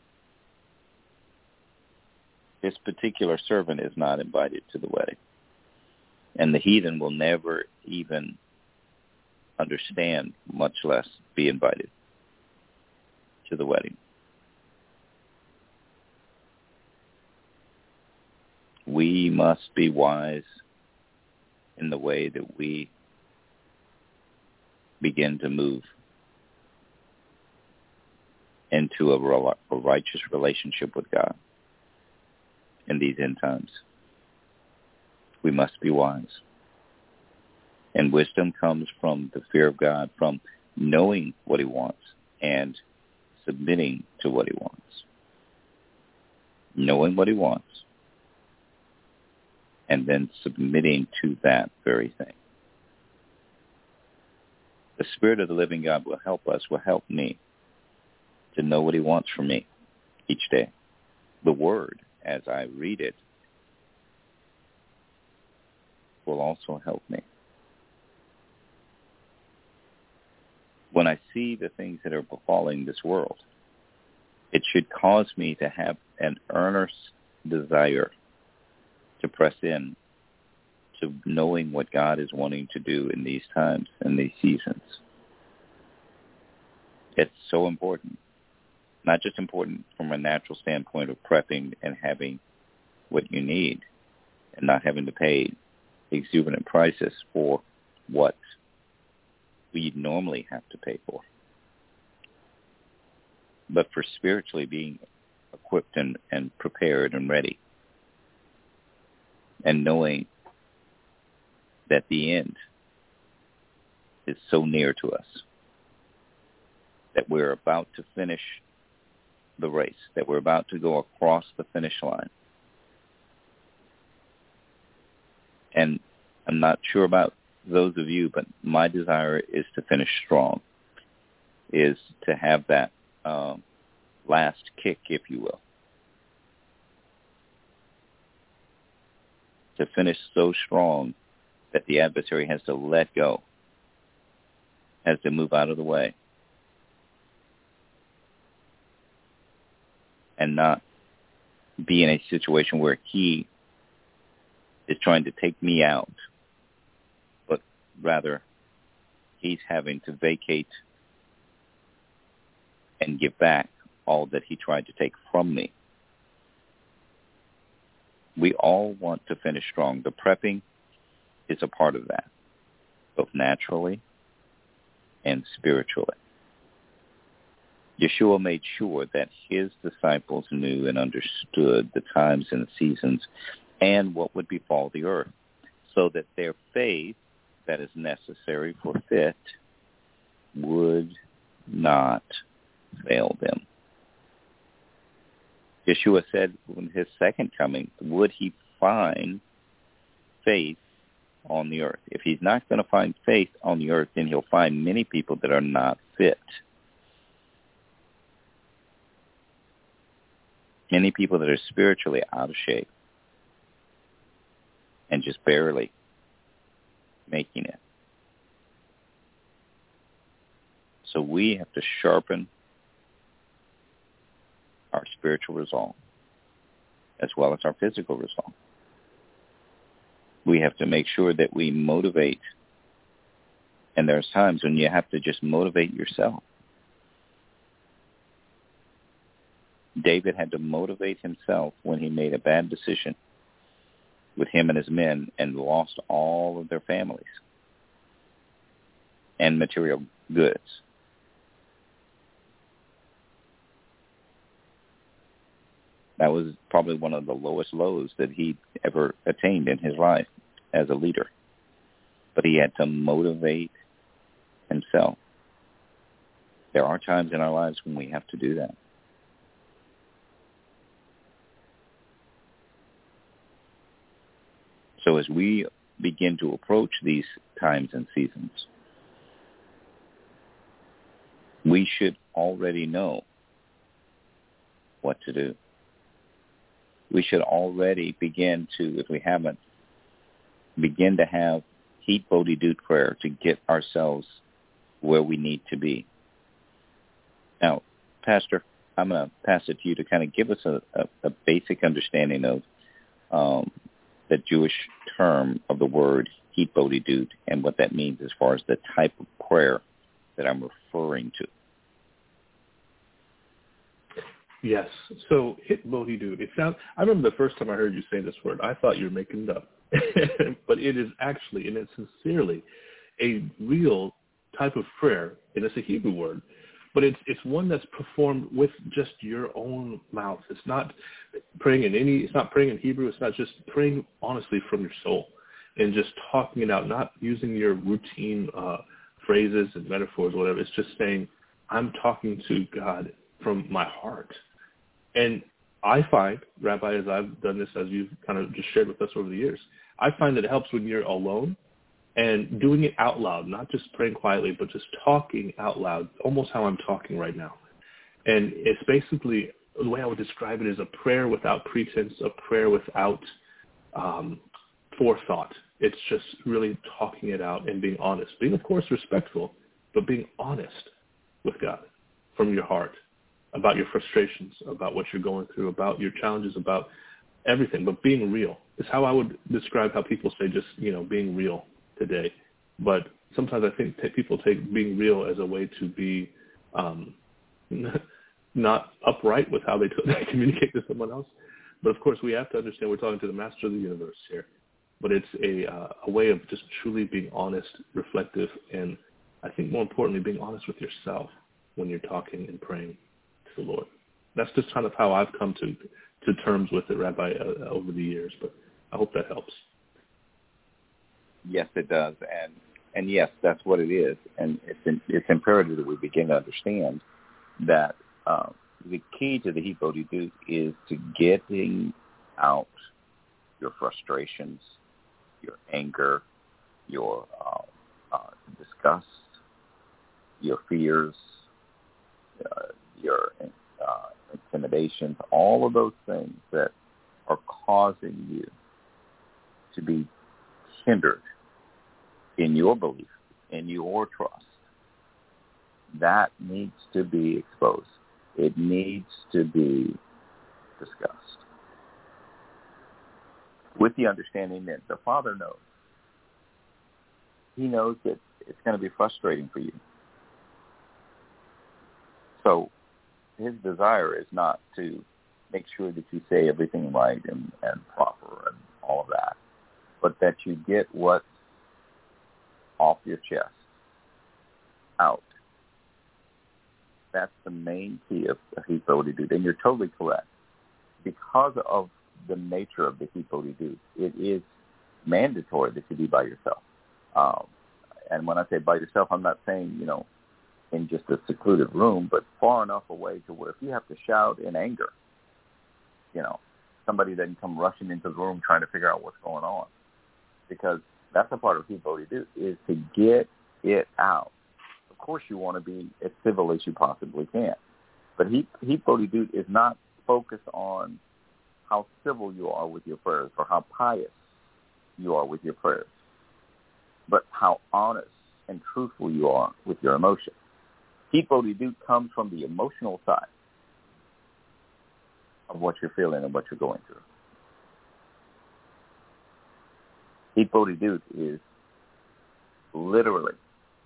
This particular servant is not invited to the wedding. And the heathen will never even understand, much less be invited to the wedding. We must be wise in the way that we begin to move into a, a righteous relationship with God in these end times. We must be wise. And wisdom comes from the fear of God, from knowing what he wants and submitting to what he wants. Knowing what he wants and then submitting to that very thing. The Spirit of the living God will help us, will help me to know what he wants from me each day. The Word, as I read it, will also help me. when I see the things that are befalling this world, it should cause me to have an earnest desire to press in to knowing what God is wanting to do in these times and these seasons. It's so important. Not just important from a natural standpoint of prepping and having what you need and not having to pay exuberant prices for what we normally have to pay for, but for spiritually being equipped and, and prepared and ready, and knowing that the end is so near to us, that we're about to finish the race, that we're about to go across the finish line. And I'm not sure about those of you, but my desire is to finish strong, is to have that um, last kick, if you will. To finish so strong that the adversary has to let go, has to move out of the way, and not be in a situation where he is trying to take me out, but rather he's having to vacate and give back all that he tried to take from me. We all want to finish strong. The prepping is a part of that, both naturally and spiritually. Yeshua made sure that his disciples knew and understood the times and the seasons and what would befall the earth, so that their faith that is necessary for fit would not fail them. Yeshua said in his second coming, would he find faith on the earth? If he's not going to find faith on the earth, then he'll find many people that are not fit. Many people that are spiritually out of shape and just barely making it. So we have to sharpen our spiritual resolve as well as our physical resolve. We have to make sure that we motivate, and there's times when you have to just motivate yourself. David had to motivate himself when he made a bad decision with him and his men and lost all of their families and material goods. That was probably one of the lowest lows that he ever attained in his life as a leader. But he had to motivate himself. There are times in our lives when we have to do that. So as we begin to approach these times and seasons, we should already know what to do. We should already begin to, if we haven't, begin to have heat bodhi doot prayer to get ourselves where we need to be. Now, Pastor, I'm going to pass it to you to kind of give us a, a, a basic understanding of um, the Jewish term of the word heat bodhi doot and what that means as far as the type of prayer that I'm referring to. Yes. So hit bodhi doot. It sounds. I remember the first time I heard you say this word, I thought you were making it up, but it is actually, and it's sincerely, a real type of prayer, and it's a Hebrew word, but it's it's one that's performed with just your own mouth. It's not praying in any. It's not praying in Hebrew. It's not just praying honestly from your soul, and just talking it out, not using your routine uh, phrases and metaphors or whatever. It's just saying, I'm talking to God from my heart. And I find, Rabbi, as I've done this, as you've kind of just shared with us over the years, I find that it helps when you're alone and doing it out loud, not just praying quietly, but just talking out loud, almost how I'm talking right now. And it's basically, the way I would describe it is a prayer without pretense, a prayer without um, forethought. It's just really talking it out and being honest, being, of course, respectful, but being honest with God from your heart about your frustrations, about what you're going through, about your challenges, about everything, but being real is how I would describe how people say just, you know, being real today. But sometimes I think t- people take being real as a way to be um, not upright with how they, t- they communicate to someone else. But of course, we have to understand we're talking to the master of the universe here. But it's a, uh, a way of just truly being honest, reflective, and I think more importantly, being honest with yourself when you're talking and praying to the Lord. That's just kind of how I've come to to terms with it, Rabbi, uh, over the years. But I hope that helps. Yes, it does, and and yes, that's what it is. And it's in, it's imperative that we begin to understand that uh, the key to the Hippodidut is to getting out your frustrations, your anger, your uh, uh, disgust, your fears, uh, your uh, intimidations, all of those things that are causing you to be hindered in your belief, in your trust. That needs to be exposed. It needs to be discussed, with the understanding that the Father knows. He knows that it's going to be frustrating for you. So his desire is not to make sure that you say everything right and, and proper and all of that, but that you get what's off your chest out. That's the main key of the Hippodidut. And you're totally correct. Because of the nature of the Hippodidut, it is mandatory that you be by yourself. Um, and when I say by yourself, I'm not saying, you know, in just a secluded room, but far enough away to where if you have to shout in anger, you know, somebody doesn't come rushing into the room trying to figure out what's going on. Because that's a part of Hippodidut, is to get it out. Of course you want to be as civil as you possibly can. But Hippodidut is not focused on how civil you are with your prayers or how pious you are with your prayers, but how honest and truthful you are with your emotions. Hippodidut comes from the emotional side of what you're feeling and what you're going through. Hippodidut is literally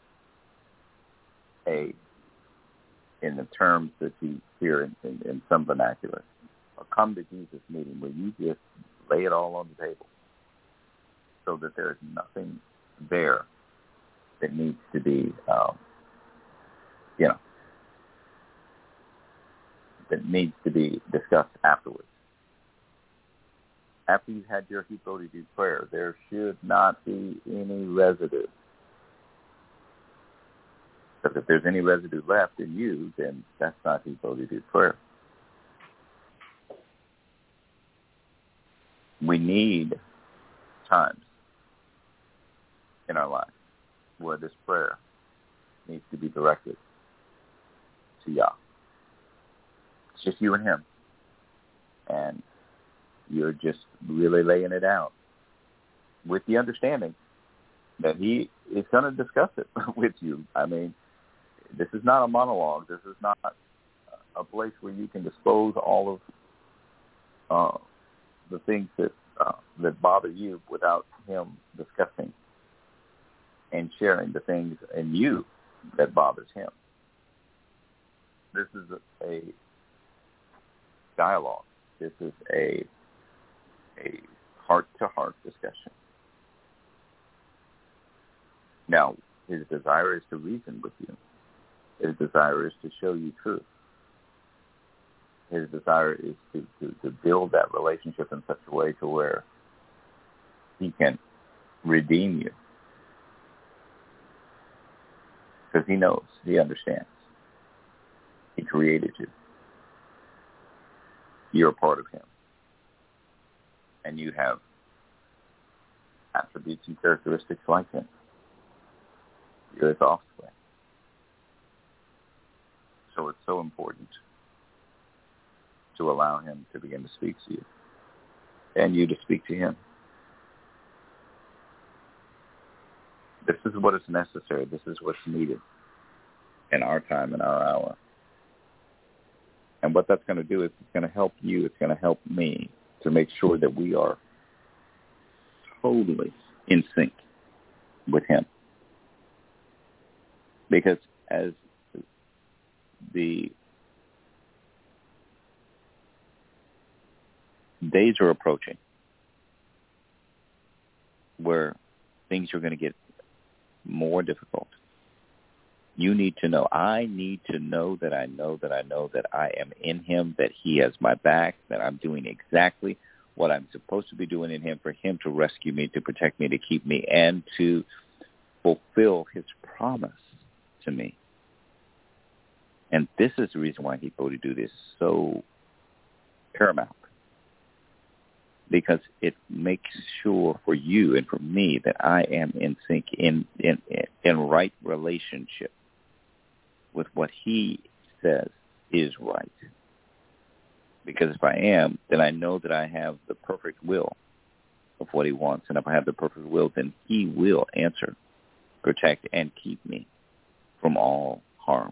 a, in the terms that you hear in, in, in some vernacular, a come to Jesus meeting where you just lay it all on the table so that there's nothing there that needs to be, um, you know, that needs to be discussed afterwards. After you've had your Hippodidut prayer, there should not be any residue. Because if there's any residue left in you, then that's not Hippodidut prayer. We need times in our life where this prayer needs to be directed to Yah. It's just you and him. And you're just really laying it out with the understanding that he is going to discuss it with you. I mean, this is not a monologue. This is not a place where you can dispose all of uh, the things that uh, that bother you without him discussing and sharing the things in you that bothers him. This is a, a dialogue. This is a a heart-to-heart discussion. Now, his desire is to reason with you. His desire is to show you truth. His desire is to, to, to build that relationship in such a way to where he can redeem you. Because he knows, he understands. He created you. You're a part of him. And you have attributes and characteristics like him. You're his offspring. So it's so important to allow him to begin to speak to you and you to speak to him. This is what is necessary. This is what's needed in our time and our hour. And what that's going to do is it's going to help you, it's going to help me to make sure that we are totally in sync with him. Because as the days are approaching where things are going to get more difficult, you need to know, I need to know that I know that I know that I am in him, that he has my back, that I'm doing exactly what I'm supposed to be doing in him for him to rescue me, to protect me, to keep me, and to fulfill his promise to me. And this is the reason why Heat Forty-Two is so paramount, because it makes sure for you and for me that I am in sync, in in in right relationship with what he says is right. Because if I am, then I know that I have the perfect will of what he wants. And if I have the perfect will, then he will answer, protect, and keep me from all harm.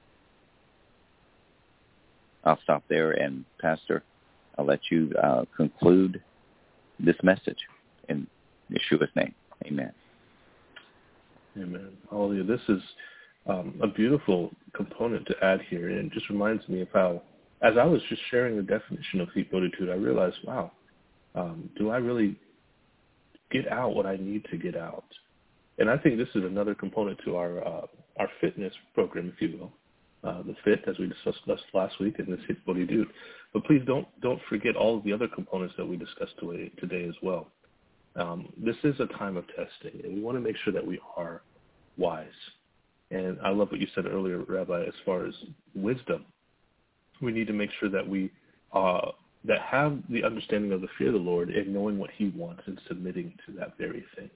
I'll stop there, and Pastor, I'll let you uh, conclude this message in Yeshua's name. Amen. Amen. Hallelujah. This is um, a beautiful component to add here, and it just reminds me of how, as I was just sharing the definition of Heat Forty-Two, I realized, wow, um, do I really get out what I need to get out? And I think this is another component to our uh, our fitness program, if you will. Uh, the fit, as we discussed last week, and this Heat Forty-Two. But please don't don't forget all of the other components that we discussed today, today as well. Um, this is a time of testing, and we want to make sure that we are wise. And I love what you said earlier, Rabbi, as far as wisdom. We need to make sure that we uh, that have the understanding of the fear of the Lord and knowing what he wants and submitting to that very thing.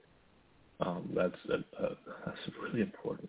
Um, that's a, a, that's really important.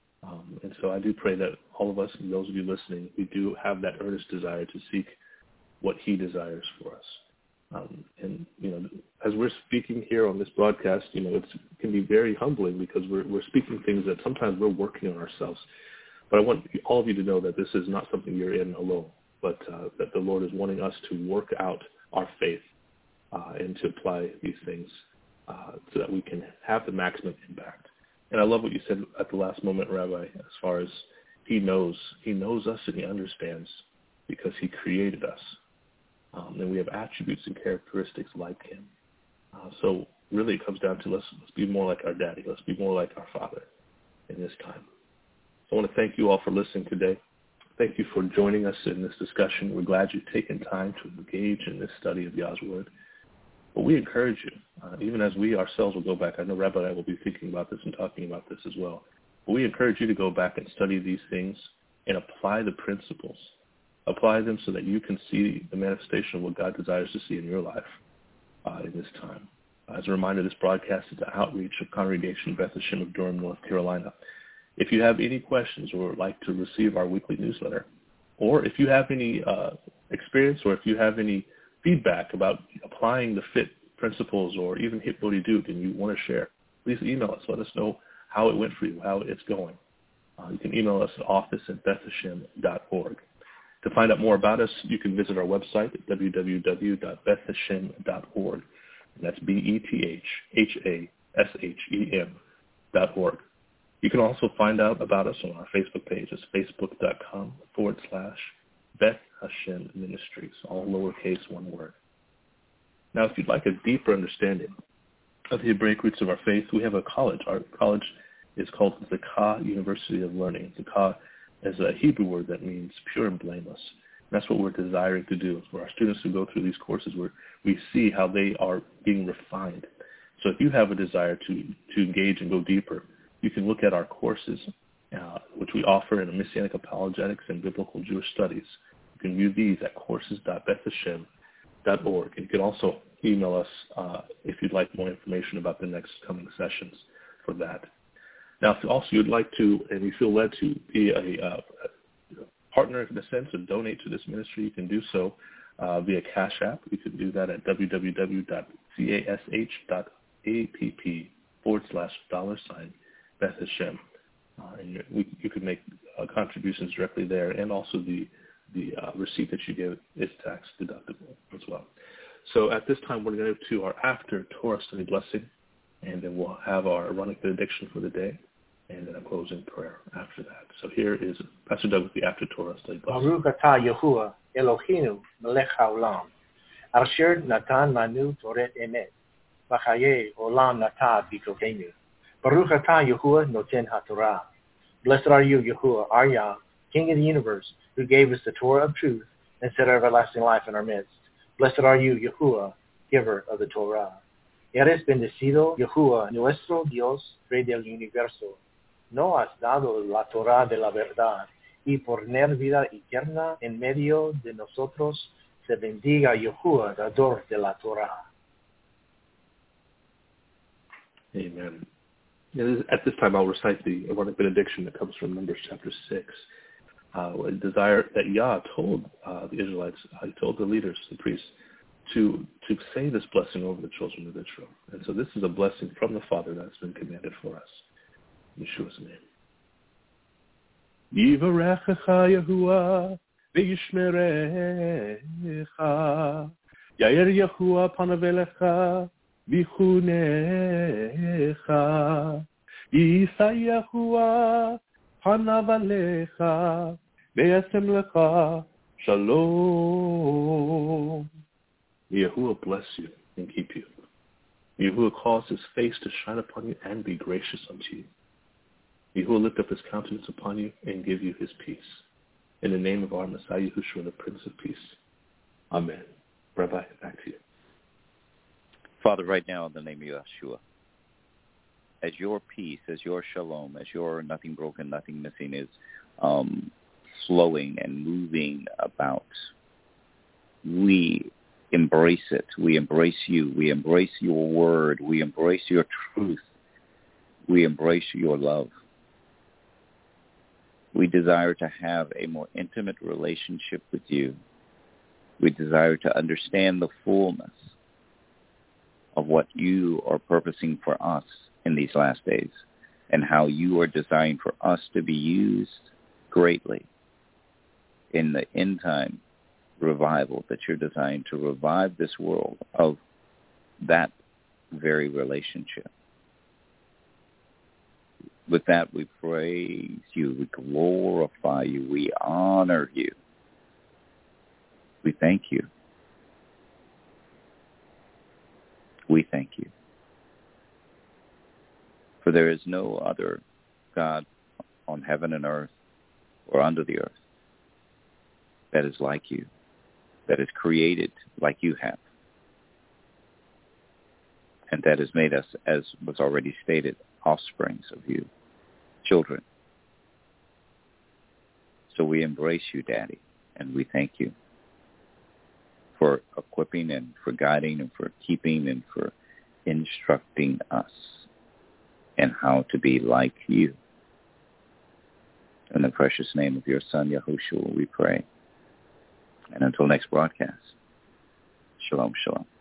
Um, and so I do pray that all of us, and those of you listening, we do have that earnest desire to seek what he desires for us. Um, and, you know, as we're speaking here on this broadcast, you know, it's, it can be very humbling because we're, we're speaking things that sometimes we're working on ourselves. But I want all of you to know that this is not something you're in alone, but uh, that the Lord is wanting us to work out our faith uh, and to apply these things uh, so that we can have the maximum impact. And I love what you said at the last moment, Rabbi, as far as he knows. He knows us and he understands because he created us. Um, and we have attributes and characteristics like him. Uh, so really it comes down to let's, let's be more like our daddy. Let's be more like our father in this time. So I want to thank you all for listening today. Thank you for joining us in this discussion. We're glad you've taken time to engage in this study of Yah's Word. But we encourage you, uh, even as we ourselves will go back. I know Rabbi and I will be thinking about this and talking about this as well. But we encourage you to go back and study these things and apply the principles. Apply them so that you can see the manifestation of what God desires to see in your life uh, in this time. As a reminder, this broadcast is an outreach of Congregation Beth Hashem of Durham, North Carolina. If you have any questions or would like to receive our weekly newsletter, or if you have any uh, experience or if you have any feedback about applying the FIT principles or even Heat Forty-Two and you want to share, please email us. Let us know how it went for you, how it's going. Uh, you can email us at office at beth hashem dot org. To find out more about us, you can visit our website at w w w dot beth hashem dot org. And that's B E T H H A S H E M dot org. You can also find out about us on our Facebook page. It's facebook.com forward slash Beth Hashem Ministries, all lowercase, one word. Now, if you'd like a deeper understanding of the Hebraic roots of our faith, we have a college. Our college is called Zakah University of Learning. Zakah is a Hebrew word that means pure and blameless. And that's what we're desiring to do. For our students who go through these courses, where we see how they are being refined. So if you have a desire to, to engage and go deeper, you can look at our courses, uh, which we offer in Messianic Apologetics and Biblical Jewish Studies. You can view these at courses dot beth hashem dot org. And you can also email us uh, if you'd like more information about the next coming sessions for that. Now, if also you'd like to, and you feel led to be a, uh, a partner in a sense and donate to this ministry, you can do so uh, via Cash App. You can do that at w w w dot cash dot app forward slash dollar sign Beth Hashem. Uh, and we, you can make contributions directly there, and also the the uh, receipt that you give is tax deductible as well. So at this time, we're going to go to our after Torah study blessing, and then we'll have our Aaronic benediction for the day, and then a closing prayer after that. So here is Pastor Doug with the after Torah study blessing. Baruch atah Yahuwah Eloheinu melech haolam, asher natan lanu toret emet, v'chaye olam nata b'tokeinu. Baruch atah Yahuwah noten haTorah. Blessed are you, Yahuwah, our Yah, King of the universe, who gave us the Torah of truth and set everlasting life in our midst. Blessed are you, Yahuwah, giver of the Torah. Eres bendecido, Yahuwah, nuestro Dios, Rey del universo. No has dado la Torah de la verdad, y por tener vida eterna en medio de nosotros, se bendiga Yahuwah, dador de la Torah. Amen. At this time, I'll recite the Aaronic benediction that comes from Numbers chapter six. Uh, a desire that Yah told uh, the Israelites, uh, he told the leaders, the priests, to to say this blessing over the children of Israel. And so this is a blessing from the Father that's been commanded for us. In Yeshua's name. Yivarechecha Yahuwah v'yishmerecha Yair Yahuwah panavelecha v'chunecha Yisa Yahuwah Panavalecha, Be'asem lecha, Shalom. Yahuwah bless you and keep you. Yahuwah cause his face to shine upon you and be gracious unto you. Yahuwah lift up his countenance upon you and give you his peace. In the name of our Messiah Yahushua, the Prince of Peace. Amen. Rabbi, back to you. Father, right now in the name of Yeshua, as your peace, as your shalom, as your nothing broken, nothing missing is um, flowing and moving about, we embrace it. We embrace you. We embrace your word. We embrace your truth. We embrace your love. We desire to have a more intimate relationship with you. We desire to understand the fullness of what you are purposing for us in these last days, and how you are designed for us to be used greatly in the end time revival, that you're designed to revive this world of that very relationship. With that, we praise you, we glorify you, we honor you, we thank you. We thank you. For there is no other God on heaven and earth or under the earth that is like you, that is created like you have, and that has made us, as was already stated, offsprings of you, children. So we embrace you, Daddy, and we thank you for equipping and for guiding and for keeping and for instructing us and how to be like you. In the precious name of your Son, Yahushua, we pray. And until next broadcast, shalom, shalom.